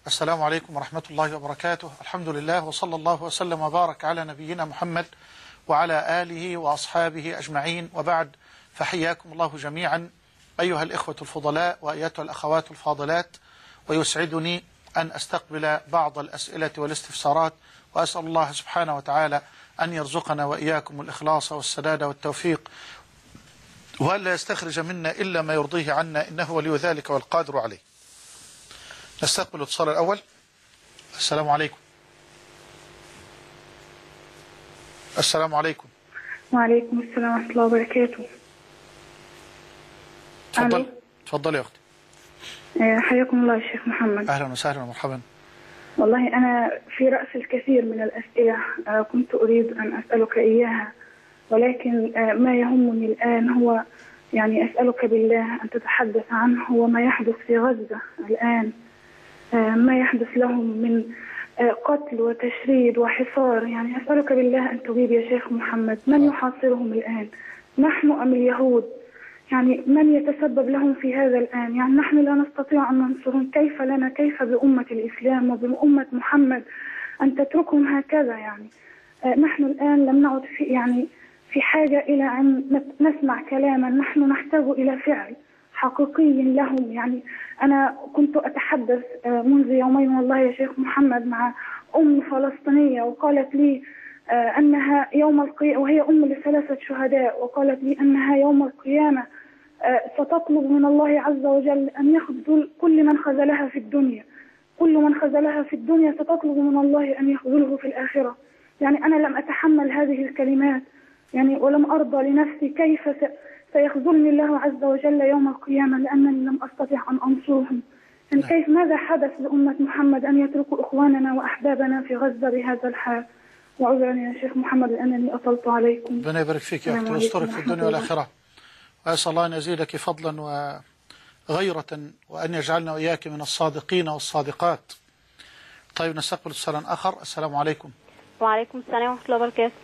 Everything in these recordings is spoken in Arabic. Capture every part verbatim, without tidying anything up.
السلام عليكم ورحمة الله وبركاته. الحمد لله وصلى الله وسلم وبارك على نبينا محمد وعلى آله وأصحابه أجمعين، وبعد، فحياكم الله جميعا أيها الإخوة الفضلاء وأيتها الأخوات الفاضلات، ويسعدني أن أستقبل بعض الأسئلة والاستفسارات، وأسأل الله سبحانه وتعالى أن يرزقنا وإياكم الإخلاص والسداد والتوفيق، وألا يستخرج منا إلا ما يرضيه عنا، إنه ولي ذلك والقادر عليه. نستقبل الاتصال الأول. السلام عليكم. السلام عليكم. وعليكم السلام ورحمة الله وبركاته. تفضل تفضل يا أختي. حياكم الله يا شيخ محمد. أهلا وسهلا ومرحبا. والله أنا في رأس الكثير من الأسئلة كنت أريد أن أسألك إياها، ولكن ما يهمني الآن هو يعني أسألك بالله أن تتحدث عنه، هو ما يحدث في غزة الآن، ما يحدث لهم من قتل وتشريد وحصار. يعني أسألك بالله أن تجيب يا شيخ محمد، من يحاصرهم الآن؟ نحن أم اليهود؟ يعني من يتسبب لهم في هذا الآن؟ يعني نحن لا نستطيع أن ننصرهم، كيف لنا، كيف بأمة الإسلام وبأمة محمد أن تتركهم هكذا؟ يعني نحن الآن لم نعد في يعني في حاجة إلى أن نسمع كلاما، نحن نحتاج إلى فعل حقيقي لهم. يعني أنا كنت أتحدث منذ يومين والله يا شيخ محمد مع أم فلسطينية، وقالت لي أنها يوم القيامة، وهي أم لثلاثة شهداء، وقالت لي أنها يوم القيامة ستطلب من الله عز وجل أن يخذل كل من خذلها في الدنيا، كل من خذلها في الدنيا ستطلب من الله أن يخذله في الآخرة. يعني أنا لم أتحمل هذه الكلمات يعني، ولم أرضى لنفسي كيف سيخذلني الله عز وجل يوم القيامة لأنني لم أستطع أن أنصرهم. يعني كيف، ماذا حدث لأمة محمد أن يتركوا إخواننا وأحبابنا في غزة بهذا الحال؟ وعذرا يا شيخ محمد لأنني أطلت عليكم. ربنا يبارك فيك يا أختي ويسترك في الدنيا والآخرة، وأسأل الله أن يزيدك فضلا وغيرة، وأن يجعلنا وإياك من الصادقين والصادقات. طيب نستقبل اتصالا آخر. السلام عليكم. وعليكم السلام ورحمة الله وبركاته.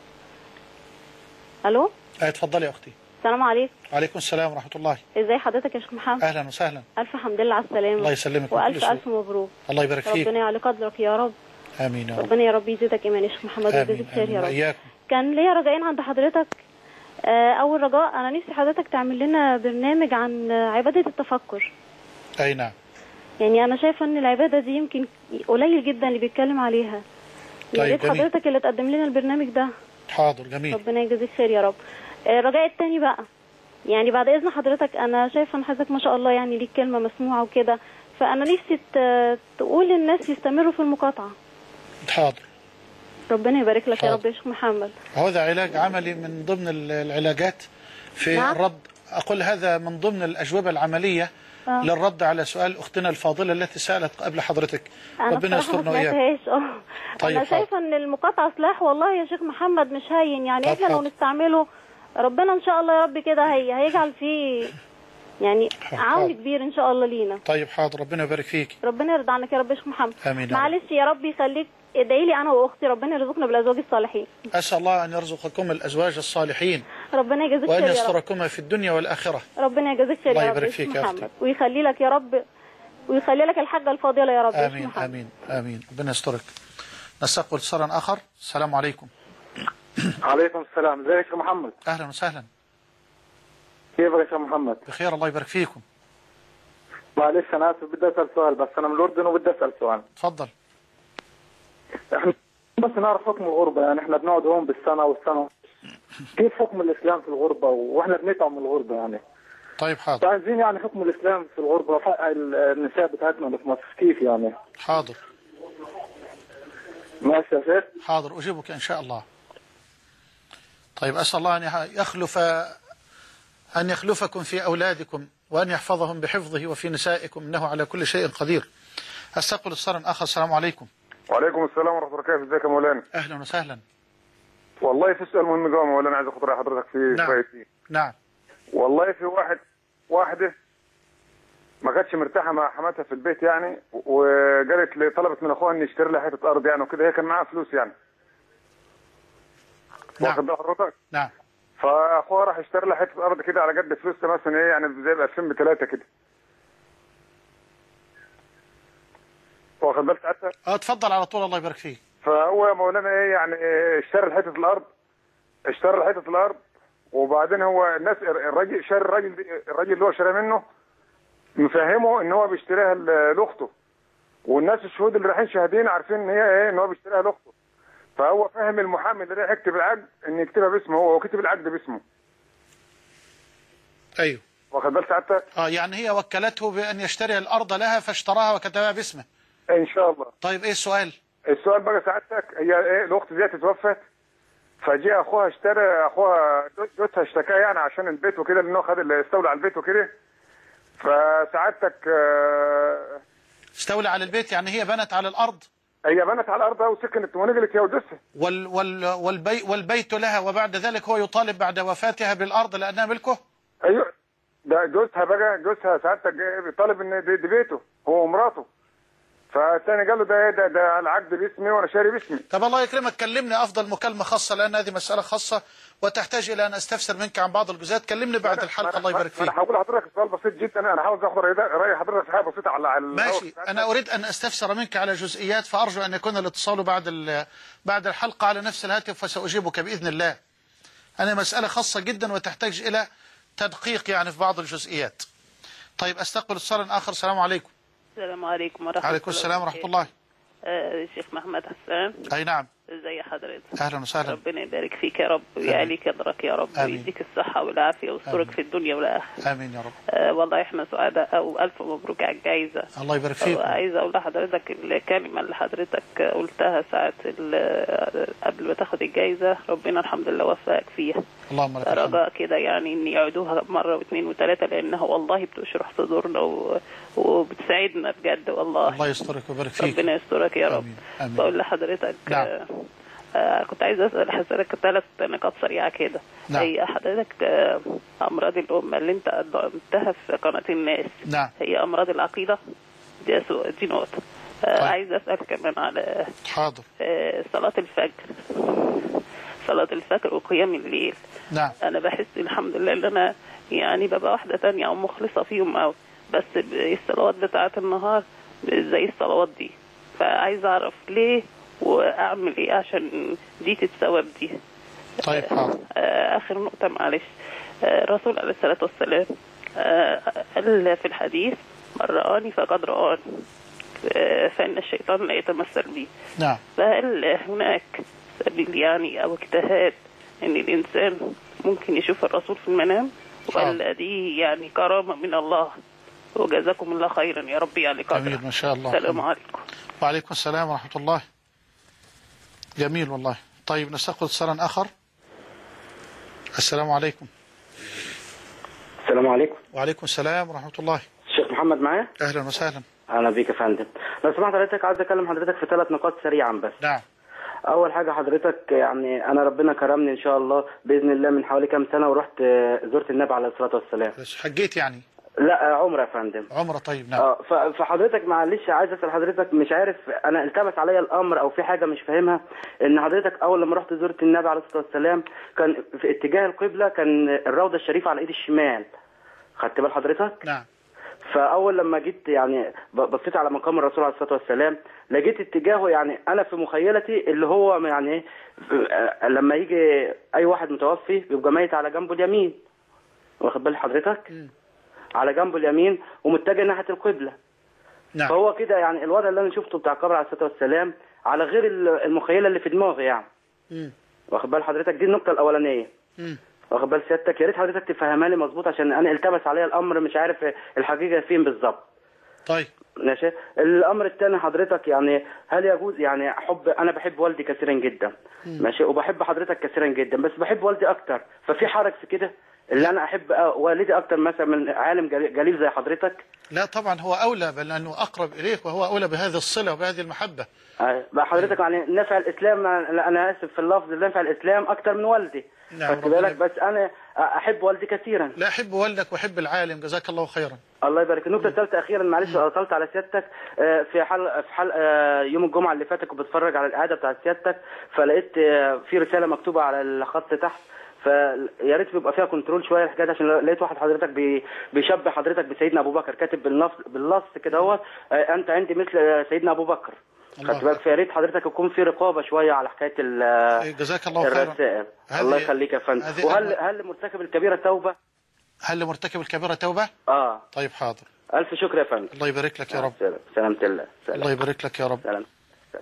ألو. أه تفضلي يا أختي. السلام عليكم. وعليكم السلام ورحمة الله. ازي حضرتك يا شيخ محمد؟ أهلا وسهلا. ألف حمد لله على السلامة. الله يسلمك وألف ألف مبروك. الله يبارك فيك. ربنا يعلي قدرك يا رب. آمين يا رب. ربنا يا رب يزيدك إيمان يا شيخ محمد ويجزيك خير يا رب. وإياكم. كان ليا رجائين عند حضرتك. أول رجاء، أنا نفسي حضرتك تعمل لنا برنامج عن عبادة التفكر. أي نعم. يعني أنا شايفة إن العبادة دي يمكن قليل جدا اللي بيتكلم عليها. طيب يا ريت حضرتك اللي تقدم لنا البرنامج ده. حاضر، جميل. ربنا يجزيك خير يا رب. الرجاء التاني بقى، يعني بعد إذن حضرتك، أنا شايفة إن حضرتك ما شاء الله يعني ليك كلمة مسموعة وكده، فأنا نفسي تقول للناس يستمروا في المقاطعة. حاضر. ربنا يبارك لك يا رب يا شيخ محمد. هذا علاج عملي من ضمن العلاجات في نعم. الرد، أقول هذا من ضمن الأجوبة العملية آه. للرد على سؤال أختنا الفاضلة التي سألت قبل حضرتك. ربنا يسترنا وإياك. طيب أنا شايفة إن المقاطعة سلاح والله يا شيخ محمد مش هين، يعني إحنا لو نستعمله ربنا إن شاء الله يا رب كده هي هيجعل فيه يعني عون كبير إن شاء الله لينا. طيب حاضر، ربنا يبارك فيك. ربنا يرضى عنك يا رب يا شيخ محمد. آمين. معلش يا رب يخليك ادعي لي انا واختي ربنا يرزقنا بالازواج الصالحين. اسال الله ان يرزقكم الازواج الصالحين. ربنا يجازيك خير وان يستركما في الدنيا والاخره. ربنا يجازيك خير يا رب يا محمد، ويخلي لك يا رب، ويخلي لك الحاجه الفاضله يا رب. امين امين امين. ربنا يسترك. نستقبل اتصالا اخر. السلام عليكم. عليكم السلام. ازيك يا شيخ محمد؟ اهلا وسهلا. كيفك يا شيخ محمد؟ بخير الله يبارك فيكم. معلش انا اسف، بدي اسال سؤال، بس انا من الاردن وبدي اسال سؤال. تفضل. احنا بس نعرف حكم الغربة، يعني احنا بنقعد هون بالسنة والسنة، كيف حكم الإسلام في الغربة واحنا بنتعب من الغربة يعني؟ طيب حاضر. عايزين يعني حكم الإسلام في الغربة وحق النساء بتاعتنا في مصر كيف يعني؟ حاضر. ماشي يا شيخ. حاضر، أجيبك إن شاء الله. طيب أسأل الله أن يخلف أن يخلفكم في أولادكم، وأن يحفظهم بحفظه وفي نسائكم، إنه على كل شيء قدير. أستقبل اتصالا آخر. السلام عليكم. وعليكم السلام ورحمة الله وبركاته. ازيك يا مولانا؟ أهلا وسهلا. والله في سؤال مهم قوي مولانا، عايز اخد رأي حضرتك فيه. نعم. شويتين. نعم. والله في واحد واحدة ما كانتش مرتاحة مع حماتها في البيت يعني، وقالت لي طلبت من اخوها اني اشتري لها حتة أرض يعني وكده، هي كان معاها فلوس يعني. نعم. واخد بال حضرتك؟ نعم. فاخوها راح اشتري لها حتة أرض كده على قد فلوسها، مثلا ايه يعني زي ب ألفين بثلاثة كده. واخد بالك حتى؟ اه اتفضل على طول، الله يبارك فيك. فهو يا مولانا ايه يعني إيه اشترى حته الارض اشترى حته الارض وبعدين هو الناس الراجل شاري الراجل الراجل اللي هو شاري منه مفهمه ان هو بيشتريها لاخته، والناس الشهود اللي رايحين شاهدين عارفين ان هي ايه ان هو بيشتريها لاخته. فهو فهم المحامي اللي رايح يكتب العقد ان يكتبها باسمه هو وكتب العقد باسمه. ايوه واخد بالك سعادتك؟ اه يعني هي وكلته بان يشتري الارض لها فاشتراها وكتبها باسمه. ان شاء الله. طيب ايه السؤال؟ السؤال بقى سعادتك هي ايه الاخت دي اتوفت فجاء اخوها اشترى اخوها جوزها اشتكاه يعني عشان البيت وكده لانه خد اللي استولى على البيت وكده. فسعادتك اه استولى على البيت يعني هي بنت على الارض؟ هي بنت على الارض وسكنت ونقلت هي وجوزها. وال وال والبي والبيت لها وبعد ذلك هو يطالب بعد وفاتها بالارض لانها ملكه؟ ايوه ده جوزها بقى جوزها سعادتك بيطالب ان دي, دي بيته هو ومراته. فالثاني قال له ده ده ده العقد باسمي وانا شاري باسمي. طب الله يكرمك كلمني افضل مكالمه خاصه لان هذه مساله خاصه وتحتاج الى ان استفسر منك عن بعض الجزئيات. كلمني بعد الحلقه الله يبارك فيك. انا هقول لحضرتك سؤال بسيط جدا انا عاوز اخد راي حضرتك في حاجه بسيطه على على ماشي. انا اريد ان استفسر منك على جزئيات فارجو ان يكون الاتصال بعد بعد الحلقه على نفس الهاتف فساجيبك باذن الله. انا مساله خاصه جدا وتحتاج الى تدقيق يعني في بعض الجزئيات. طيب استقبل اتصالا اخر. السلام عليكم. السلام عليكم ورحمه الله. عليكم السلام ورحمه الله. آه شيخ محمد حسان. اي نعم. ازي حضرتك؟ اهلا وسهلا. ربنا يبارك فيك يا رب ويعلي قدرك يا رب ويديك الصحه والعافيه ويسترك في الدنيا والاخره. امين يا رب. آه والله احنا سعداء او الف مبروك على الجائزه. الله يبارك فيك. عايزه اقول لحضرتك الكلمه اللي حضرتك قلتها ساعه قبل ما تاخد الجائزه ربنا الحمد لله وفقك فيها. اللهم لك الحمد. رجاء كده يعني ان يعيدوها مره واثنين وثلاثه لانها والله بتشرح صدورنا و... وبتساعدنا بجد والله. الله يسترك ويبارك فيك. ربنا يسترك يا رب. امين امين. بقول لحضرتك نعم. آه آه كنت عايزه اسال حضرتك ثلاث نقاط سريعه كده. نعم. هي حضرتك آه امراض الامه اللي انت قدمتها في قناه الناس. نعم. هي امراض العقيده دي دي نقطه. آه طيب. عايزه اسال كمان على حاضر. آه صلاه الفجر صلاه الفجر وقيام الليل. نعم. انا بحس الحمد لله ان انا يعني ببقى واحده ثانيه او مخلصه فيهم قوي بس الصلوات بتاعه النهار زي الصلوات دي فعايز اعرف ليه واعمل ايه عشان دي تتثوب دي. طيب حاضر. اخر نقطه معلش. الرسول عليه الصلاه والسلام قال في الحديث من رآني فقد رآني فإن الشيطان لا يتمثل بي. نعم. فهل هناك سبيل يعني او اجتهاد ان الانسان ممكن يشوف الرسول في المنام ولا دي يعني كرامه من الله؟ وجزاكم الله خيرا يا رب على قدر. جميل ما شاء الله. السلام عليكم. وعليكم السلام ورحمه الله. جميل والله. طيب نستقبل اتصالا اخر. السلام عليكم. السلام عليكم. وعليكم السلام ورحمه الله. الشيخ محمد معايا؟ اهلا وسهلا. اهلا بيك يا فندم. لو سمحت حضرتك عايز اكلم حضرتك في ثلاث نقاط سريعا بس. نعم. اول حاجه حضرتك يعني انا ربنا كرمني ان شاء الله باذن الله من حوالي كام سنه ورحت زرت النبي عليه الصلاه والسلام. بس حجيت يعني؟ لا عمره يا فندم. عمره. طيب نعم. اه فحضرتك معلش عايز اسال حضرتك مش عارف انا التبس عليا الامر او في حاجه مش فاهمها ان حضرتك اول لما رحت زرت النبي عليه الصلاه والسلام كان في اتجاه القبله كان الروضه الشريفه على ايد الشمال. خدت بال حضرتك؟ نعم. فاول لما جيت يعني بصيت على مقام الرسول عليه الصلاه والسلام لقيت اتجاهه يعني انا في مخيلتي اللي هو يعني لما يجي اي واحد متوفي بيبقى ميت على جنبه اليمين. واخد بال حضرتك؟ م. على جنبه اليمين ومتجه ناحيه القبله. نعم. فهو كده يعني الوضع اللي انا شفته بتاع القبر عليه الصلاه والسلام على غير المخيله اللي في دماغي يعني. م. واخد بال حضرتك؟ دي النقطه الاولانيه. م. واخد بال سيادتك؟ يا ريت حضرتك تفهمها لي مظبوط عشان انا التبس عليا الامر مش عارف الحقيقه فين بالظبط. طيب ماشي. الامر الثاني حضرتك يعني هل يجوز يعني حب انا بحب والدي كثيرا جدا. م. ماشي. وبحب حضرتك كثيرا جدا بس بحب والدي اكتر ففي حرج في كده اللي انا احب والدي اكتر مثلا من عالم جليل زي حضرتك؟ لا طبعا هو اولى بل انه اقرب اليك وهو اولى بهذه الصله وبهذه المحبه. بقى حضرتك يعني نفع الاسلام انا اسف في اللفظ نفع الاسلام اكتر من والدي. نعم. خدت بالك بس انا احب والدي كثيرا. لا احب والدك واحب العالم جزاك الله خيرا. الله يبارك. النقطه الثالثه اخيرا معلش اطلت على سيادتك في حلقه في حلقه يوم الجمعه اللي فاتت كنت بتفرج على الاعاده بتاعت سيادتك فلقيت في رساله مكتوبه على الخط تحت فيا ريت يبقى فيها كنترول شويه الحكايه دي، عشان لقيت واحد حضرتك بي... بيشبه حضرتك بسيدنا ابو بكر، كاتب بالنص بالنص كده هو انت عندي مثل سيدنا ابو بكر. خدت بالك؟ فيا ريت حضرتك يكون في رقابه شويه على حكايه ال جزاك الله خيرا. الرسائل. الله يخليك يا فندم. وهل هل مرتكب الكبيره توبه؟ هل مرتكب الكبيره توبه؟ اه طيب حاضر. الف شكر يا فندم. الله يبارك لك يا رب. سلام. سلامة الله. سلام. الله يبارك لك يا رب. سلام. سلام.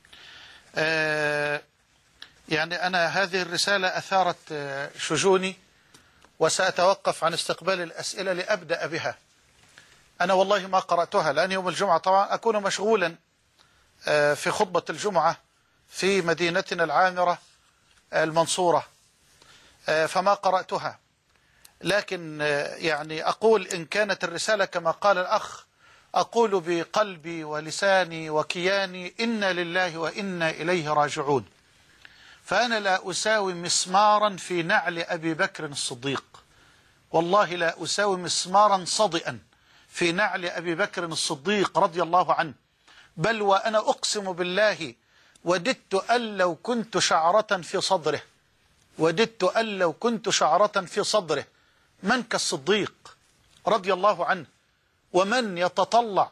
آه يعني أنا هذه الرسالة أثارت آه شجوني، وسأتوقف عن استقبال الأسئلة لأبدأ بها. أنا والله ما قرأتها، لأن يوم الجمعة طبعا أكون مشغولا آه في خطبة الجمعة في مدينتنا العامرة المنصورة، آه فما قرأتها. لكن آه يعني أقول إن كانت الرسالة كما قال الأخ، أقول بقلبي ولساني وكياني إنا لله وإنا إليه راجعون. فأنا لا أساوي مسمارا في نعل أبي بكر الصديق، والله لا أساوي مسمارا صدئا في نعل أبي بكر الصديق رضي الله عنه، بل وأنا أقسم بالله وددت أن لو كنت شعرة في صدره، وددت أن لو كنت شعرة في صدره. من كالصديق رضي الله عنه، ومن يتطلع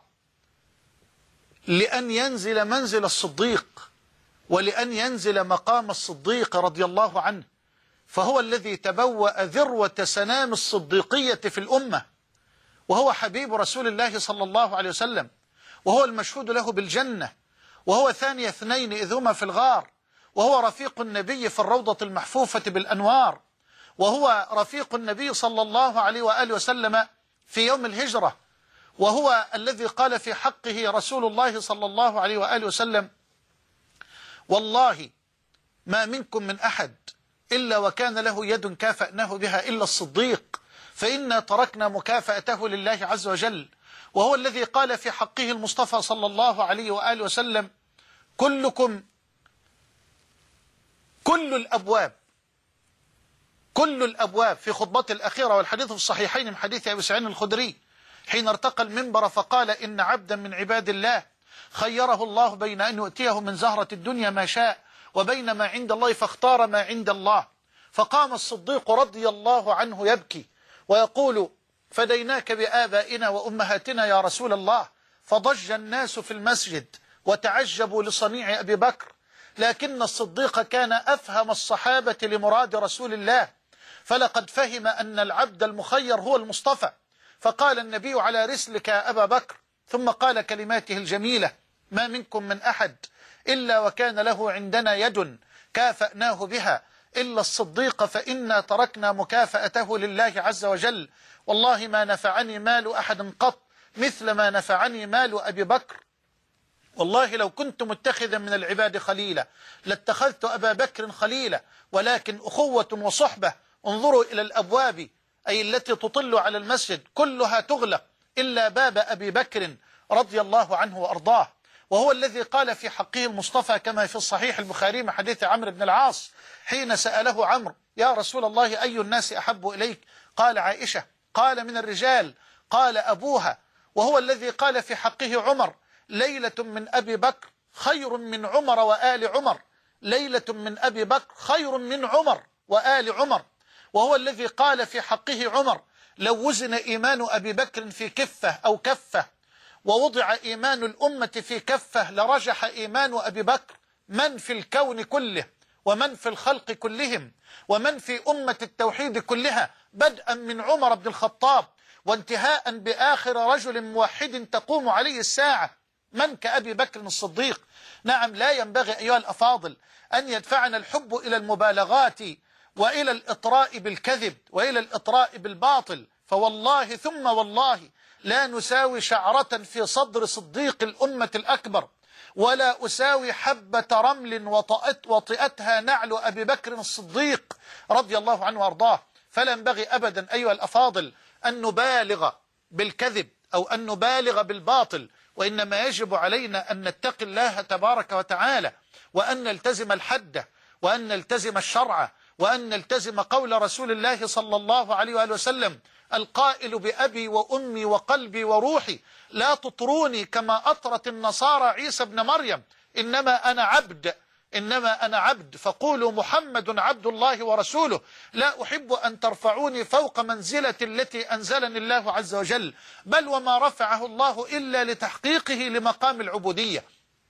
لأن ينزل منزل الصديق ولأن ينزل مقام الصديق رضي الله عنه، فهو الذي تبوأ ذروة سنام الصديقية في الأمة، وهو حبيب رسول الله صلى الله عليه وسلم، وهو المشهود له بالجنة، وهو ثاني اثنين إذ هما في الغار، وهو رفيق النبي في الروضة المحفوفة بالأنوار، وهو رفيق النبي صلى الله عليه وآله وسلم في يوم الهجرة، وهو الذي قال في حقه رسول الله صلى الله عليه وآله وسلم: والله ما منكم من أحد إلا وكان له يد كافأناه بها إلا الصديق، فإنا تركنا مكافأته لله عز وجل. وهو الذي قال في حقه المصطفى صلى الله عليه وآله وسلم: كلكم كل الأبواب كل الأبواب في خطبته الأخيرة، والحديث في الصحيحين من حديث أبي سعيد الخدري حين ارتقى المنبر فقال: إن عبدا من عباد الله خيره الله بين أن يؤتيه من زهرة الدنيا ما شاء وبين ما عند الله فاختار ما عند الله. فقام الصديق رضي الله عنه يبكي ويقول: فديناك بآبائنا وأمهاتنا يا رسول الله. فضج الناس في المسجد وتعجبوا لصنيع أبي بكر، لكن الصديق كان أفهم الصحابة لمراد رسول الله، فلقد فهم أن العبد المخير هو المصطفى. فقال النبي: على رسلك يا أبا بكر، ثم قال كلماته الجميلة: ما منكم من أحد إلا وكان له عندنا يد كافأناه بها إلا الصديق، فإنا تركنا مكافأته لله عز وجل. والله ما نفعني مال أحد قط مثل ما نفعني مال أبي بكر. والله لو كنت متخذا من العباد خليلا لاتخذت أبا بكر خليلا، ولكن أخوة وصحبة. انظروا إلى الأبواب أي التي تطل على المسجد كلها تغلق إلا باب أبي بكر رضي الله عنه وأرضاه. وهو الذي قال في حقه المصطفى كما في الصحيح البخاري من حديث عمرو بن العاص حين سأله عمرو: يا رسول الله أي الناس أحب إليك؟ قال: عائشة. قال: من الرجال؟ قال: أبوها. وهو الذي قال في حقه عمر: ليلة من أبي بكر خير من عمر وآل عمر، ليلة من أبي بكر خير من عمر وآل عمر. وهو الذي قال في حقه عمر: لو وزن إيمان أبي بكر في كفة أو كفة ووضع إيمان الأمة في كفة لرجح إيمان أبي بكر. من في الكون كله ومن في الخلق كلهم ومن في أمة التوحيد كلها، بدءا من عمر بن الخطاب وانتهاء بآخر رجل موحد تقوم عليه الساعة، من كأبي بكر الصديق؟ نعم، لا ينبغي أيها الأفاضل أن يدفعنا الحب إلى المبالغات وإلى الإطراء بالكذب وإلى الإطراء بالباطل، فوالله ثم والله لا نساوي شعرة في صدر صديق الأمة الأكبر، ولا أساوي حبة رمل وطأت وطئتها نعل أبي بكر الصديق رضي الله عنه وأرضاه. فلا ينبغي أبدا أيها الأفاضل أن نبالغ بالكذب أو أن نبالغ بالباطل، وإنما يجب علينا أن نتقي الله تبارك وتعالى، وأن نلتزم الحد، وأن نلتزم الشرع، وأن نلتزم قول رسول الله صلى الله عليه وآله وسلم: القائل بأبي وأمي وقلبي وروحي لا تطروني كما أطرت النصارى عيسى ابن مريم، إنما أنا عبد إنما أنا عبد فقولوا محمد عبد الله ورسوله، لا أحب أن ترفعوني فوق منزلة التي أنزلني الله عز وجل، بل وما رفعه الله إلا لتحقيقه لمقام العبودية.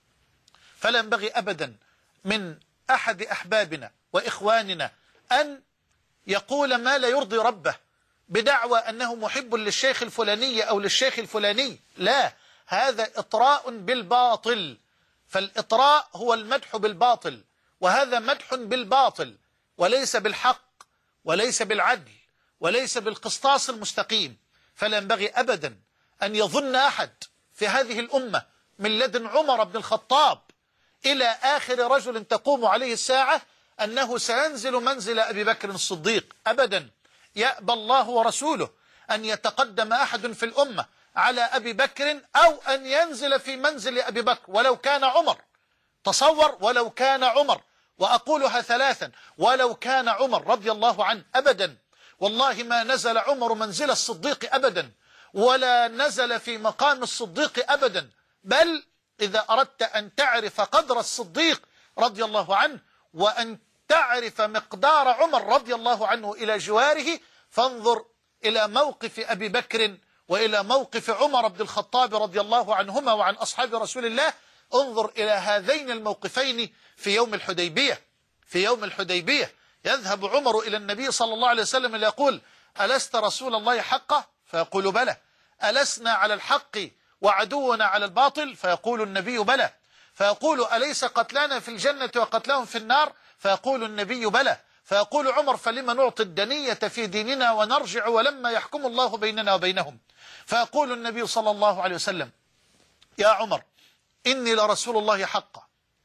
فلا ينبغي أبدا من أحد أحبابنا وإخواننا أن يقول ما لا يرضي ربه بدعوى أنه محب للشيخ الفلاني أو للشيخ الفلاني، لا، هذا إطراء بالباطل. فالإطراء هو المدح بالباطل، وهذا مدح بالباطل وليس بالحق وليس بالعدل وليس بالقسطاس المستقيم. فلا ينبغي أبدا أن يظن أحد في هذه الأمة من لدن عمر بن الخطاب إلى آخر رجل تقوم عليه الساعة أنه سينزل منزل أبي بكر الصديق، أبدا. يأبى الله ورسوله أن يتقدم أحد في الأمة على أبي بكر أو أن ينزل في منزل أبي بكر ولو كان عمر. تصور، ولو كان عمر، وأقولها ثلاثا، ولو كان عمر رضي الله عنه، أبدا والله ما نزل عمر منزل الصديق أبدا، ولا نزل في مقام الصديق أبدا. بل إذا أردت أن تعرف قدر الصديق رضي الله عنه وأن تعرف مقدار عمر رضي الله عنه إلى جواره، فانظر إلى موقف أبي بكر وإلى موقف عمر بن الخطاب رضي الله عنهما وعن أصحاب رسول الله. انظر إلى هذين الموقفين في يوم الحديبية. في يوم الحديبية يذهب عمر إلى النبي صلى الله عليه وسلم ليقول: ألست رسول الله حقه؟ فيقول: بلى. ألسنا على الحق وعدونا على الباطل؟ فيقول النبي: بلى. فيقول: أليس قتلانا في الجنة وقتلهم في النار؟ فيقول النبي: بلى. فيقول عمر: فلما نعطي الدنية في ديننا ونرجع ولما يحكم الله بيننا وبينهم؟ فيقول النبي صلى الله عليه وسلم: يا عمر، إني لرسول الله حقا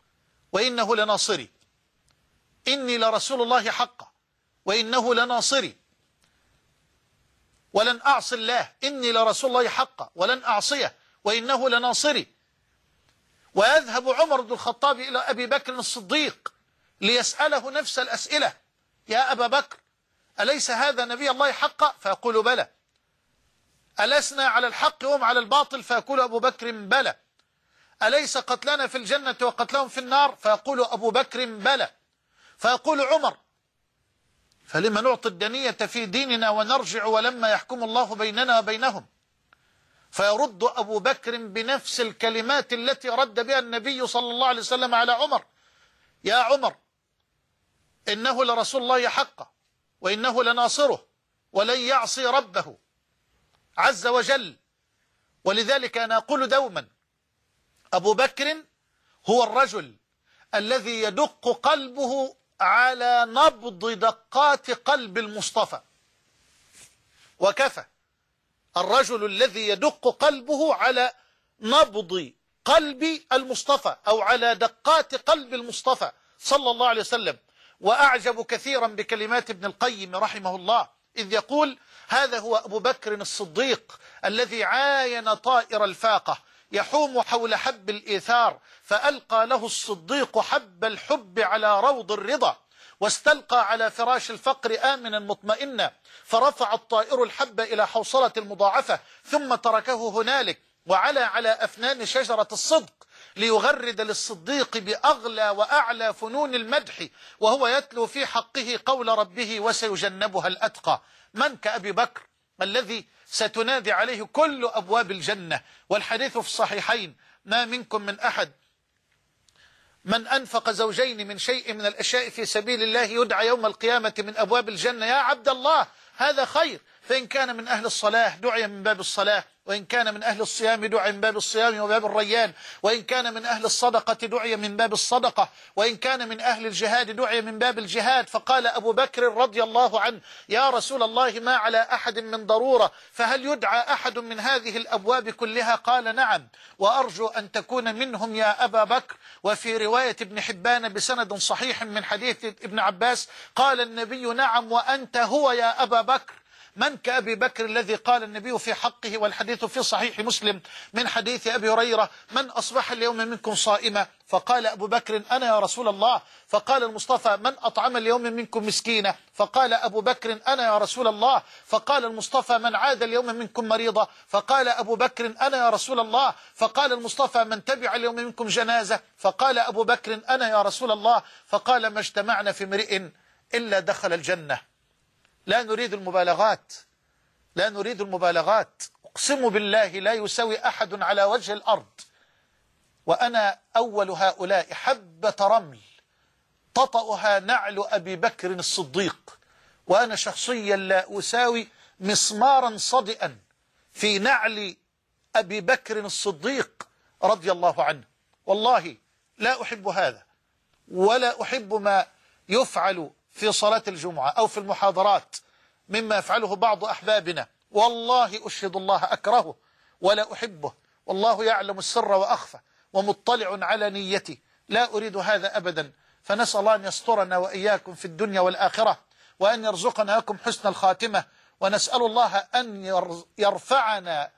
وإنه لناصري، إني لرسول الله حقا وإنه لناصري ولن أعصي الله، إني لرسول الله حقا ولن أعصيه وإنه لناصري. ويذهب عمر بن الخطاب إلى أبي بكر الصديق ليسأله نفس الأسئلة: يا أبا بكر، أليس هذا نبي الله حقا؟ فيقول: بلى. ألسنا على الحق وهم على الباطل؟ فيقول أبو بكر: بلى. أليس قتلنا في الجنة وقتلهم في النار؟ فيقول أبو بكر: بلى. فيقول عمر: فلما نعطي الدنية في ديننا ونرجع ولما يحكم الله بيننا وبينهم؟ فيرد أبو بكر بنفس الكلمات التي رد بها النبي صلى الله عليه وسلم على عمر: يا عمر، إنه لرسول الله حقا وإنه لناصره ولن يعصي ربه عز وجل. ولذلك أنا أقول دوما: أبو بكر هو الرجل الذي يدق قلبه على نبض دقات قلب المصطفى، وكفى. الرجل الذي يدق قلبه على نبض قلب المصطفى أو على دقات قلب المصطفى صلى الله عليه وسلم. وأعجب كثيرا بكلمات ابن القيم رحمه الله إذ يقول: هذا هو أبو بكر الصديق الذي عاين طائر الفاقة يحوم حول حب الإيثار، فألقى له الصديق حب الحب على روض الرضا، واستلقى على فراش الفقر آمنا مطمئنا، فرفع الطائر الحب إلى حوصلة المضاعفة ثم تركه هنالك وعلى على أفنان شجرة الصدق ليغرد للصديق بأغلى وأعلى فنون المدح، وهو يتلو في حقه قول ربه: وسيجنبها الأتقى. من كأبي بكر الذي ستنادي عليه كل أبواب الجنة؟ والحديث في الصحيحين: ما منكم من أحد من أنفق زوجين من شيء من الأشياء في سبيل الله يدعى يوم القيامة من أبواب الجنة: يا عبد الله، هذا خير. فإن كان من أهل الصلاة دعي من باب الصلاة، وإن كان من أهل الصيام دعي من باب الصيام وباب الريان، وإن كان من أهل الصدقة دعي من باب الصدقة، وإن كان من أهل الجهاد دعي من باب الجهاد. فقال أبو بكر رضي الله عنه: يا رسول الله، ما على أحد من ضرورة، فهل يدعى أحد من هذه الأبواب كلها؟ قال: نعم، وأرجو أن تكون منهم يا أبا بكر. وفي رواية ابن حبان بسند صحيح من حديث ابن عباس قال النبي: نعم وأنت هو يا أبا بكر. من كأبي بكر الذي قال النبي في حقه، والحديث في صحيح مسلم من حديث أبي هريرة: من أصبح اليوم منكم صائما؟ فقال أبو بكر: أنا يا رسول الله. فقال المصطفى: من أطعم اليوم منكم مسكينا؟ فقال أبو بكر: أنا يا رسول الله. فقال المصطفى: من عاد اليوم منكم مريضا؟ فقال أبو بكر: أنا يا رسول الله. فقال المصطفى: من تبع اليوم منكم جنازة؟ فقال أبو بكر: أنا يا رسول الله. فقال: ما اجتمعنا في امرئ إلا دخل الجنة. لا نريد المبالغات، لا نريد المبالغات. أقسم بالله لا يسوي أحد على وجه الأرض، وأنا أول هؤلاء، حبة رمل تطأها نعل أبي بكر الصديق، وأنا شخصيا لا أساوي مسمارا صدئا في نعل أبي بكر الصديق رضي الله عنه. والله لا أحب هذا، ولا أحب ما يفعل في صلاة الجمعة أو في المحاضرات مما يفعله بعض أحبابنا. والله أشهد الله أكرهه ولا أحبه، والله يعلم السر وأخفى ومطلع على نيتي. لا أريد هذا أبدا. فنسأل الله أن يسترنا وإياكم في الدنيا والآخرة، وأن يرزقنا لكم حسن الخاتمة، ونسأل الله أن يرفعنا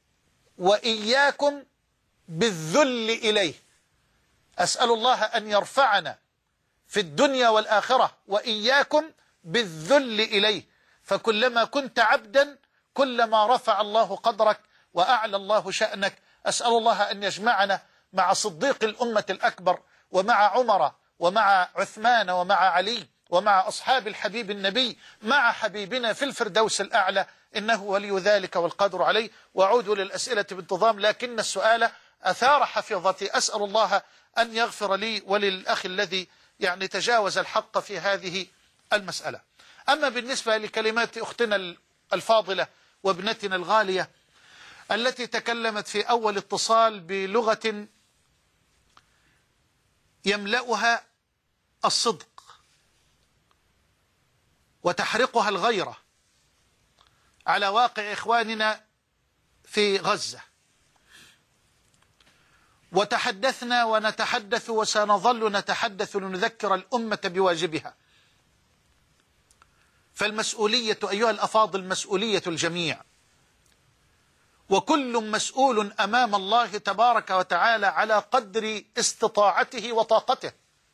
وإياكم بالذل إليه. أسأل الله أن يرفعنا في الدنيا والآخرة وإياكم بالذل إليه، فكلما كنت عبدا كلما رفع الله قدرك وأعلى الله شأنك. أسأل الله أن يجمعنا مع صديق الأمة الأكبر، ومع عمر، ومع عثمان، ومع علي، ومع أصحاب الحبيب النبي، مع حبيبنا في الفردوس الأعلى، إنه ولي ذلك والقدر عليه. وأعود للأسئلة بانتظام، لكن السؤال أثار حفظتي. أسأل الله أن يغفر لي وللأخ الذي يعني تجاوز الحق في هذه المسألة. أما بالنسبة لكلمات أختنا الفاضلة وابنتنا الغالية التي تكلمت في أول اتصال بلغة يملأها الصدق وتحرقها الغيرة على واقع إخواننا في غزة، وتحدثنا ونتحدث وسنظل نتحدث لنذكر الأمة بواجبها. فالمسؤولية أيها الأفاضل مسؤولية الجميع، وكل مسؤول أمام الله تبارك وتعالى على قدر استطاعته وطاقته.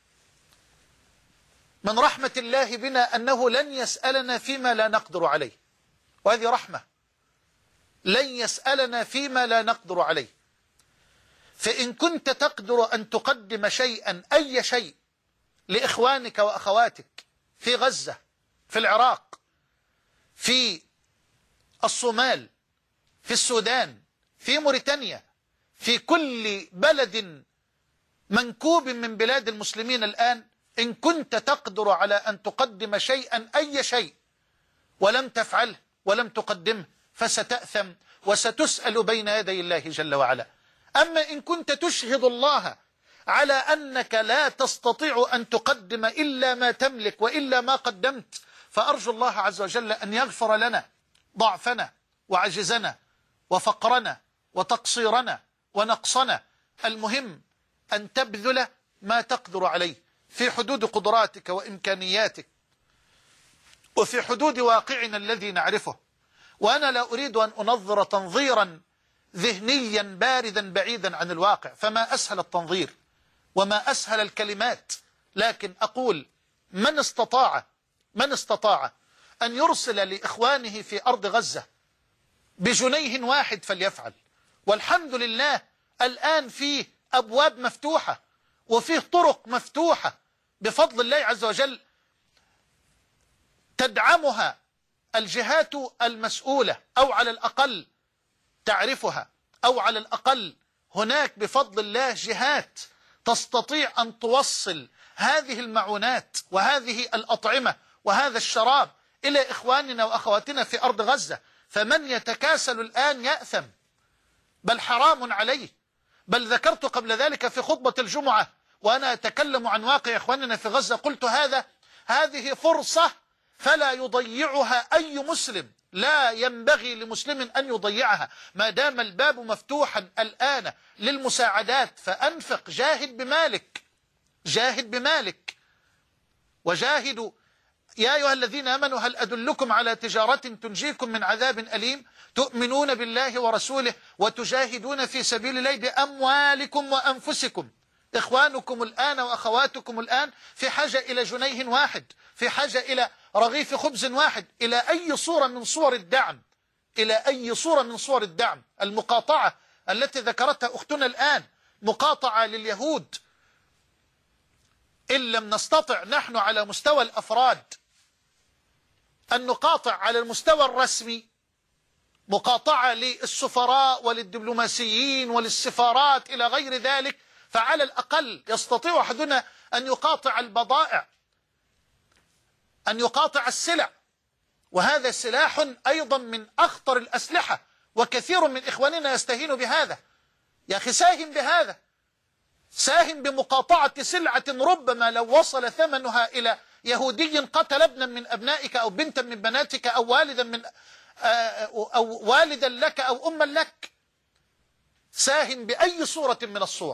من رحمة الله بنا أنه لن يسألنا فيما لا نقدر عليه، وهذه رحمة. لن يسألنا فيما لا نقدر عليه. فإن كنت تقدر أن تقدم شيئا، أي شيء، لإخوانك وأخواتك في غزة، في العراق، في الصومال، في السودان، في موريتانيا، في كل بلد منكوب من بلاد المسلمين الآن، إن كنت تقدر على أن تقدم شيئا، أي شيء، ولم تفعله ولم تقدمه، فستأثم وستسأل بين يدي الله جل وعلا. أما إن كنت تشهد الله على أنك لا تستطيع أن تقدم إلا ما تملك وإلا ما قدمت، فأرجو الله عز وجل أن يغفر لنا ضعفنا وعجزنا وفقرنا وتقصيرنا ونقصنا. المهم أن تبذل ما تقدر عليه في حدود قدراتك وإمكانياتك، وفي حدود واقعنا الذي نعرفه. وأنا لا أريد أن أنظر تنظيرا ذهنيا باردا بعيدا عن الواقع، فما أسهل التنظير وما أسهل الكلمات، لكن أقول من استطاع من استطاع أن يرسل لإخوانه في أرض غزة بجنيه واحد فليفعل. والحمد لله الآن فيه أبواب مفتوحة وفيه طرق مفتوحة بفضل الله عز وجل تدعمها الجهات المسؤولة، أو على الأقل تعرفها، أو على الأقل هناك بفضل الله جهات تستطيع أن توصل هذه المعونات وهذه الأطعمة وهذا الشراب إلى إخواننا وأخواتنا في أرض غزة. فمن يتكاسل الآن يأثم، بل حرام عليه. بل ذكرت قبل ذلك في خطبة الجمعة وأنا أتكلم عن واقع إخواننا في غزة، قلت هذا هذه فرصة فلا يضيعها أي مسلم، لا ينبغي لمسلم أن يضيعها ما دام الباب مفتوحا الآن للمساعدات. فأنفق، جاهد بمالك، جاهد بمالك، وجاهدوا يا أيها الذين آمنوا هل أدلكم على تجارة تنجيكم من عذاب أليم تؤمنون بالله ورسوله وتجاهدون في سبيل الله بأموالكم وأنفسكم. إخوانكم الآن وأخواتكم الآن في حاجة إلى جنيه واحد، في حاجة إلى رغيف خبز واحد، إلى أي صورة من صور الدعم، إلى أي صورة من صور الدعم. المقاطعة التي ذكرتها أختنا الآن مقاطعة لليهود، إن لم نستطع نحن على مستوى الأفراد أن نقاطع على المستوى الرسمي، مقاطعة للسفراء وللدبلوماسيين وللسفارات إلى غير ذلك، فعلى الأقل يستطيع أحدنا أن يقاطع البضائع، أن يقاطع السلع، وهذا سلاح أيضا من أخطر الأسلحة، وكثير من إخواننا يستهين بهذا. يا أخي ساهم بهذا، ساهم بمقاطعة سلعة ربما لو وصل ثمنها إلى يهودي قتل ابنا من أبنائك أو بنتا من بناتك أو والدا من أو والدا لك أو أما لك. ساهم بأي صورة من الصور.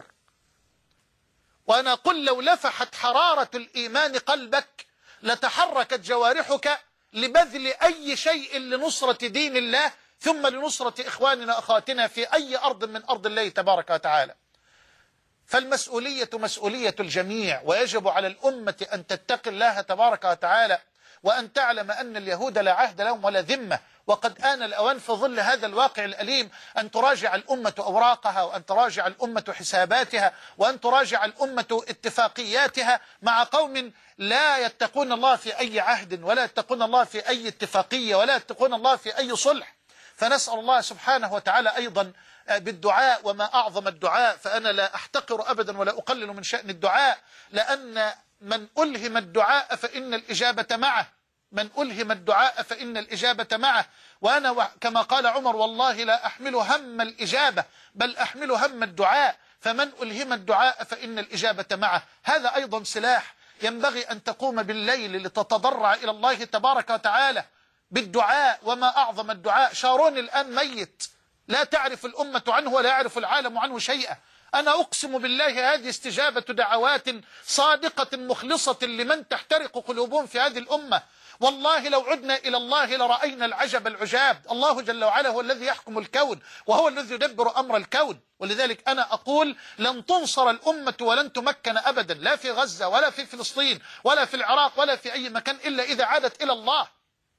وأنا أقول لو لفحت حرارة الإيمان قلبك لتحركت جوارحك لبذل أي شيء لنصرة دين الله، ثم لنصرة إخواننا أخواتنا في أي أرض من أرض الله تبارك وتعالى. فالمسؤولية مسؤولية الجميع، ويجب على الأمة أن تتقي الله تبارك وتعالى، وأن تعلم أن اليهود لا عهد لهم ولا ذمة. وقد آن الأوان في ظل هذا الواقع الأليم أن تراجع الأمة أوراقها، وأن تراجع الأمة حساباتها، وأن تراجع الأمة اتفاقياتها مع قوم لا يتقون الله في أي عهد، ولا يتقون الله في أي اتفاقية، ولا يتقون الله في أي صلح. فنسأل الله سبحانه وتعالى أيضا بالدعاء، وما أعظم الدعاء، فأنا لا أحتقر أبدا ولا أقلل من شأن الدعاء، لأن من ألهم الدعاء فإن الإجابة معه، من ألهم الدعاء فإن الإجابة معه. وأنا كما قال عمر والله لا أحمل هم الإجابة بل أحمل هم الدعاء، فمن ألهم الدعاء فإن الإجابة معه. هذا أيضا سلاح ينبغي أن تقوم بالليل لتتضرع إلى الله تبارك وتعالى بالدعاء، وما أعظم الدعاء. شارون الآن ميت، لا تعرف الأمة عنه ولا يعرف العالم عنه شيئا. أنا أقسم بالله هذه استجابة دعوات صادقة مخلصة لمن تحترق قلوبهم في هذه الأمة. والله لو عدنا إلى الله لرأينا العجب العجاب. الله جل وعلا هو الذي يحكم الكون، وهو الذي يدبر أمر الكون. ولذلك أنا أقول لن تنصر الأمة ولن تمكن أبدا، لا في غزة ولا في فلسطين ولا في العراق ولا في أي مكان، إلا إذا عادت إلى الله،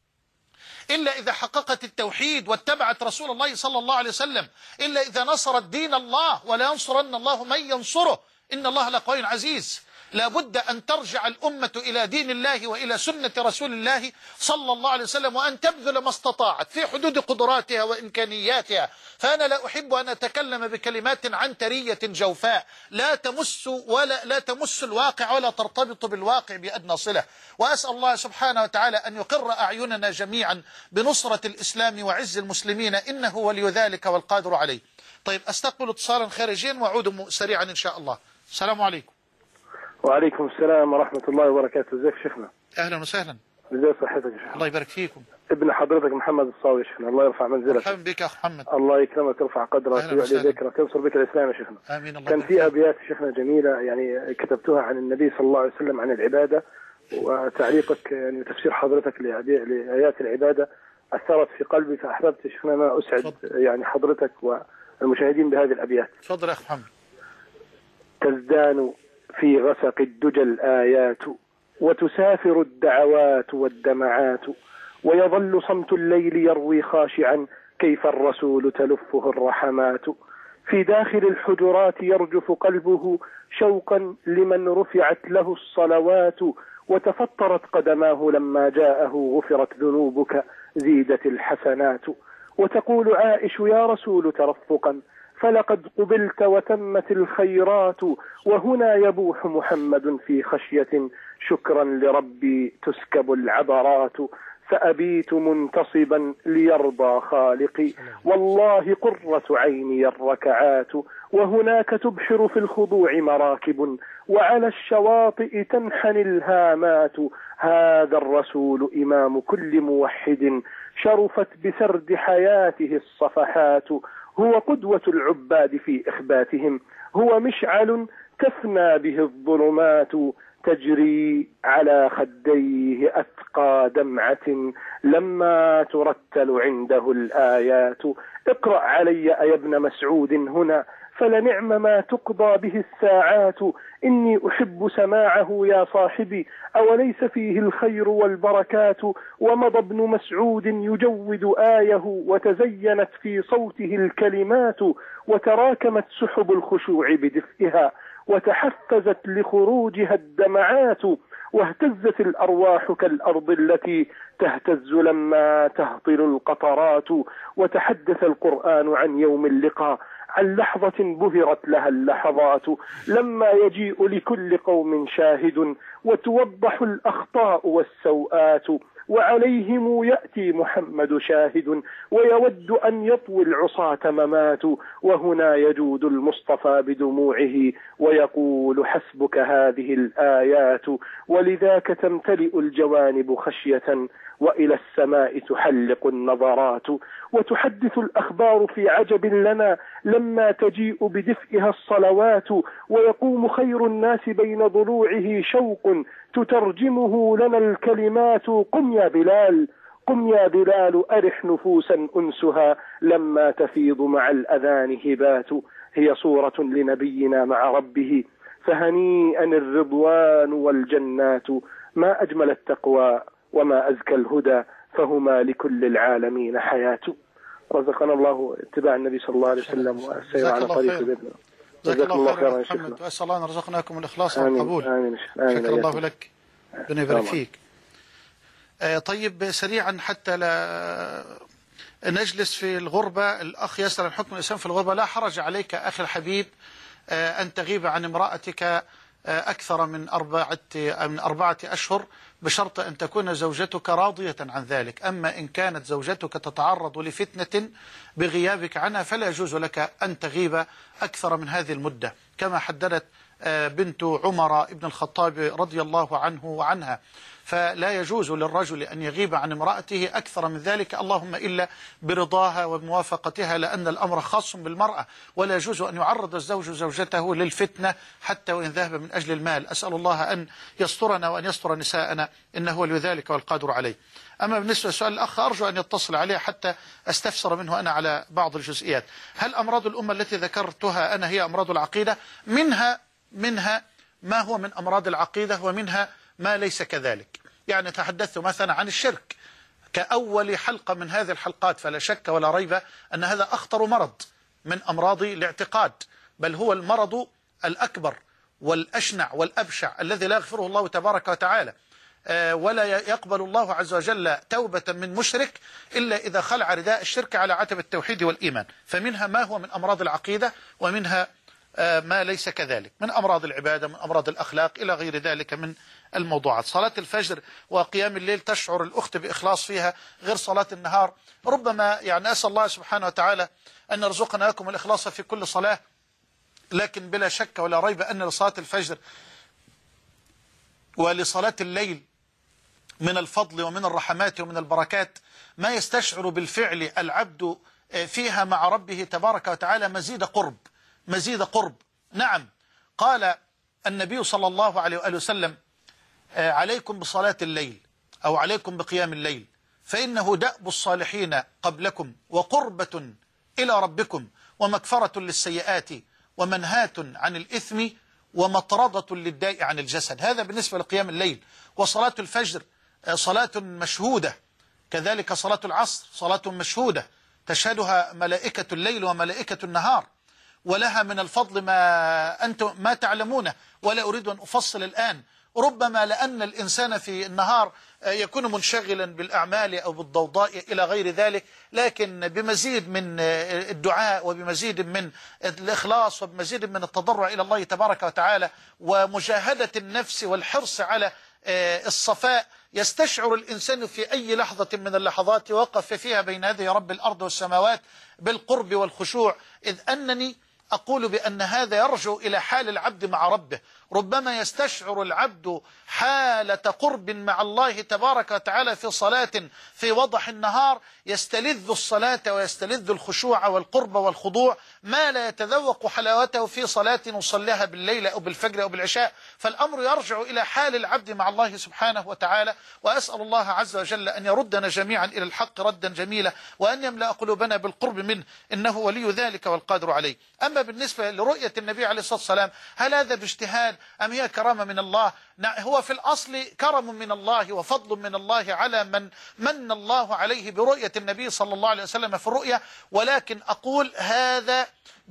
إلا إذا حققت التوحيد واتبعت رسول الله صلى الله عليه وسلم، إلا إذا نصرت دين الله. ولا ينصرن الله من ينصره، إن الله لقوي عزيز. لا بد أن ترجع الأمة إلى دين الله وإلى سنة رسول الله صلى الله عليه وسلم، وأن تبذل ما استطاعت في حدود قدراتها وإمكانياتها. فأنا لا أحب أن أتكلم بكلمات عنترية جوفاء لا تمس ولا لا تمس الواقع ولا ترتبط بالواقع بأدنى صلة. وأسأل الله سبحانه وتعالى أن يقر أعيننا جميعا بنصرة الإسلام وعز المسلمين، إنه ولي ذلك والقادر عليه. طيب أستقبل اتصالا خارجيا وأعود سريعا إن شاء الله. السلام عليكم. وعليكم السلام ورحمة الله وبركاته. ازيك شيخنا؟ أهلا وسهلا. ازي صحتك يا شيخنا؟ الله يبارك فيكم. ابن حضرتك محمد الصاوي يا شيخنا، الله يرفع منزلك. مرحبا بك يا أخ محمد. الله يكرمك، يرفع قدرك ويعلي ذكرك، ينصر بك الإسلام يا شيخنا. آمين. الله كان في أبيات شيخنا جميلة يعني كتبتها عن النبي صلى الله عليه وسلم عن العبادة، وتعليقك يعني تفسير حضرتك لآيات العبادة أثرت في قلبي، فأحببت يا شيخنا ما أسعد فضل. يعني حضرتك والمشاهدين بهذه الأبيات. تفضل يا أخ محمد. تزدان في غسق الدجى الآيات، وتسافر الدعوات والدمعات، ويظل صمت الليل يروي خاشعا كيف الرسول تلفه الرحمات. في داخل الحجرات يرجف قلبه شوقا لمن رفعت له الصلوات، وتفطرت قدماه لما جاءه غفرت ذنوبك زيدت الحسنات. وتقول عائش يا رسول ترفقا فلقد قبلت وتمت الخيرات، وهنا يبوح محمد في خشية شكرا لربي تسكب العبرات. فأبيت منتصبا ليرضى خالقي والله قرة عيني الركعات، وهناك تبحر في الخضوع مراكب وعلى الشواطئ تنحني الهامات. هذا الرسول إمام كل موحد شرفت بسرد حياته الصفحات، هو قدوة العباد في إخباتهم، هو مشعل تفنى به الظلمات. تجري على خديه أثقى دمعة لما ترتل عنده الآيات. اقرأ علي يا ابن مسعود هنا فلنعم ما تقضى به الساعات. إني أحب سماعه يا صاحبي أوليس فيه الخير والبركات. ومضى ابن مسعود يجود آيه وتزينت في صوته الكلمات. وتراكمت سحب الخشوع بدفئها وتحفزت لخروجها الدمعات. واهتزت الأرواح كالأرض التي تهتز لما تهطل القطرات. وتحدث القرآن عن يوم اللقاء عن لحظة بهرت لها اللحظات لما يجيء لكل قوم شاهد وتوضح الأخطاء والسوءات. وعليهم يأتي محمد شاهد ويود أن يطوي العصاة ممات. وهنا يجود المصطفى بدموعه ويقول حسبك هذه الآيات. ولذاك تمتلئ الجوانب خشية وإلى السماء تحلق النظرات. وتحدث الأخبار في عجب لنا لما تجيء بدفئها الصلوات. ويقوم خير الناس بين ضلوعه شوق تترجمه لنا الكلمات. قم يا بلال قم يا بلال أرح نفوسا أنسها لما تفيض مع الأذان هبات. هي صورة لنبينا مع ربه فهنيئا الرضوان والجنات. ما أجمل التقوى وما أزكى الهدى فهما لكل العالمين حياة. رزقنا الله اتباع النبي صلى الله عليه وسلم والسير على طريق بيتنا. جزاك الله خيرا محمد، وأسأل الله أن رزقناكم الإخلاص والقبول. آمين آمين. شكر الله لك، ربنا يبارك فيك. آه طيب سريعا حتى لا نجلس في الغربة. الأخ يسأل عن حكم الإسلام في الغربة. لا حرج عليك أخي الحبيب آه أن تغيب عن امرأتك آه أكثر من أربعة من أربعة أشهر بشرط أن تكون زوجتك راضية عن ذلك. أما إن كانت زوجتك تتعرض لفتنة بغيابك عنها فلا يجوز لك أن تغيب أكثر من هذه المدة، كما حددت بنت عمر ابن الخطاب رضي الله عنه وعنها. فلا يجوز للرجل أن يغيب عن امرأته أكثر من ذلك، اللهم إلا برضاها وموافقتها، لأن الأمر خاص بالمرأة، ولا يجوز أن يعرض الزوج زوجته للفتنة حتى وإن ذهب من أجل المال. أسأل الله أن يسترنا وأن يستر نساءنا إنه ولي ذلك والقادر عليه. أما بالنسبة لسؤال الأخ أرجو أن يتصل عليه حتى أستفسر منه أنا على بعض الجزئيات. هل أمراض الأمة التي ذكرتها أنا هي أمراض العقيدة؟ منها منها ما هو من أمراض العقيدة ومنها ما ليس كذلك. يعني تحدثت مثلا عن الشرك كأول حلقة من هذه الحلقات، فلا شك ولا ريب أن هذا أخطر مرض من أمراض الاعتقاد، بل هو المرض الأكبر والأشنع والأبشع الذي لا يغفره الله تبارك وتعالى، ولا يقبل الله عز وجل توبة من مشرك إلا إذا خلع رداء الشرك على عتب التوحيد والإيمان. فمنها ما هو من أمراض العقيدة ومنها ما ليس كذلك من أمراض العبادة، من أمراض الأخلاق إلى غير ذلك من الموضوعات. صلاة الفجر وقيام الليل تشعر الأخت بإخلاص فيها غير صلاة النهار. ربما يعني أسأل الله سبحانه وتعالى أن يرزقنا لكم الإخلاص في كل صلاة، لكن بلا شك ولا ريب أن لصلاة الفجر ولصلاة الليل من الفضل ومن الرحمات ومن البركات ما يستشعر بالفعل العبد فيها مع ربه تبارك وتعالى مزيد قرب مزيد قرب. نعم، قال النبي صلى الله عليه وآله وسلم عليكم بصلاة الليل أو عليكم بقيام الليل فإنه دأب الصالحين قبلكم وقربة إلى ربكم ومكفرة للسيئات ومنهاة عن الإثم ومطردة للداء عن الجسد. هذا بالنسبة لقيام الليل. وصلاة الفجر صلاة مشهودة، كذلك صلاة العصر صلاة مشهودة تشهدها ملائكة الليل وملائكة النهار، ولها من الفضل ما أنتم ما تعلمونه ولا أريد أن أفصل الآن. ربما لأن الإنسان في النهار يكون منشغلا بالأعمال أو بالضوضاء إلى غير ذلك، لكن بمزيد من الدعاء وبمزيد من الإخلاص وبمزيد من التضرع إلى الله تبارك وتعالى ومجاهدة النفس والحرص على الصفاء يستشعر الإنسان في أي لحظة من اللحظات وقف فيها بين يدي رب الأرض والسماوات بالقرب والخشوع، إذ أنني أقول بأن هذا يرجع إلى حال العبد مع ربه. ربما يستشعر العبد حالة قرب مع الله تبارك وتعالى في صلاة في وضح النهار، يستلذ الصلاة ويستلذ الخشوع والقرب والخضوع ما لا يتذوق حلاوته في صلاة نصليها بالليل أو بالفجر أو بالعشاء. فالأمر يرجع إلى حال العبد مع الله سبحانه وتعالى، وأسأل الله عز وجل أن يردنا جميعا إلى الحق ردا جميلا، وأن يملأ قلوبنا بالقرب منه، إنه ولي ذلك والقادر عليه. أما بالنسبة لرؤية النبي عليه الصلاة والسلام، هل هذا باجتهاد أم هي كرامة من الله؟ هو في الأصل كرم من الله وفضل من الله على من من الله عليه برؤية النبي صلى الله عليه وسلم في الرؤية، ولكن أقول هذا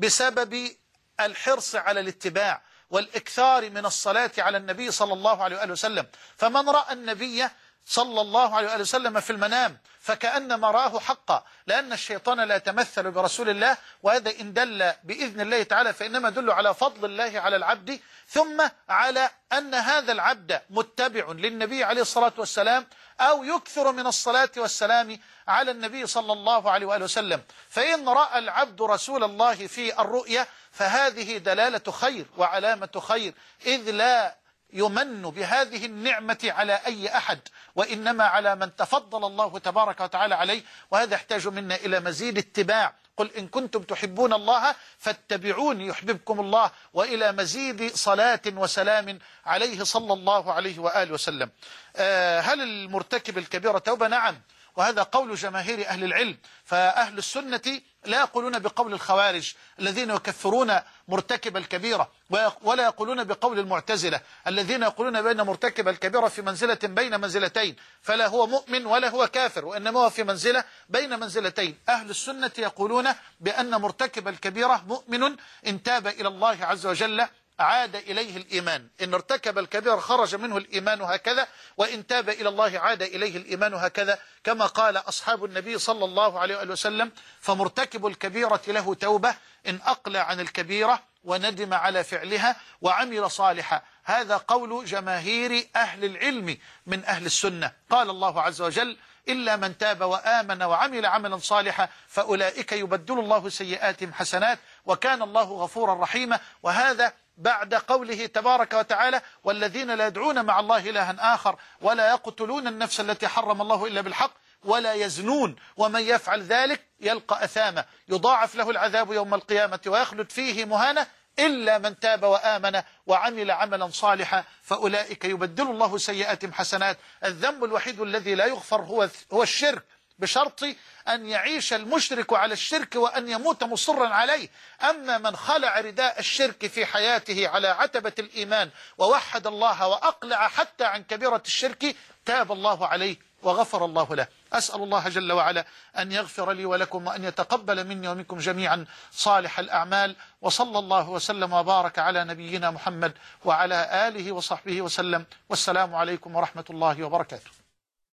بسبب الحرص على الاتباع والإكثار من الصلاة على النبي صلى الله عليه وآله وسلم. فمن رأى النبي صلى الله عليه وآله وسلم في المنام فكأنما رآه حقا، لأن الشيطان لا يتمثل برسول الله، وهذا إن دل بإذن الله تعالى فإنما يدل على فضل الله على العبد، ثم على أن هذا العبد متبع للنبي عليه الصلاة والسلام، أو يكثر من الصلاة والسلام على النبي صلى الله عليه وآله وسلم. فإن رأى العبد رسول الله في الرؤيا فهذه دلالة خير وعلامة خير، إذ لا يمن بهذه النعمة على أي أحد، وإنما على من تفضل الله تبارك وتعالى عليه، وهذا يحتاج منا إلى مزيد اتباع. قل إن كنتم تحبون الله فاتبعوني يحببكم الله، وإلى مزيد صلاة وسلام عليه صلى الله عليه وآله وسلم. آه هل المرتكب الكبيرة توبة؟ نعم، وهذا قول جماهير أهل العلم. فأهل السنة لا يقولون بقول الخوارج الذين يكفرون مرتكب الكبيرة، ولا يقولون بقول المعتزلة الذين يقولون بأن مرتكب الكبيرة في منزلة بين منزلتين، فلا هو مؤمن ولا هو كافر، وإنما هو في منزلة بين منزلتين. أهل السنة يقولون بأن مرتكب الكبيرة مؤمن إن تاب إلى الله عز وجل عاد إليه الإيمان، إن ارتكب الكبير خرج منه الإيمان هكذا، وإن تاب إلى الله عاد إليه الإيمان هكذا، كما قال أصحاب النبي صلى الله عليه وسلم: فمرتكب الكبيرة له توبة إن أقلع عن الكبيرة وندم على فعلها وعمل صالحا. هذا قول جماهير أهل العلم من أهل السنة. قال الله عز وجل: إلا من تاب وآمن وعمل عملا صالحا فأولئك يبدل الله سيئاتهم حسنات وكان الله غفورا رحيما. وهذا بعد قوله تبارك وتعالى: والذين لا يدعون مع الله إلها آخر ولا يقتلون النفس التي حرم الله إلا بالحق ولا يزنون ومن يفعل ذلك يلقى أثاما يضاعف له العذاب يوم القيامة ويخلد فيه مهانة إلا من تاب وآمن وعمل عملا صالحا فأولئك يبدل الله سيئاتهم حسنات. الذنب الوحيد الذي لا يغفر هو هو الشرك، بشرط أن يعيش المشرك على الشرك وأن يموت مصرا عليه. أما من خلع رداء الشرك في حياته على عتبة الإيمان ووحد الله وأقلع حتى عن كبيرة الشرك تاب الله عليه وغفر الله له. أسأل الله جل وعلا أن يغفر لي ولكم وأن يتقبل مني ومنكم جميعا صالح الأعمال، وصلى الله وسلم وبارك على نبينا محمد وعلى آله وصحبه وسلم، والسلام عليكم ورحمة الله وبركاته.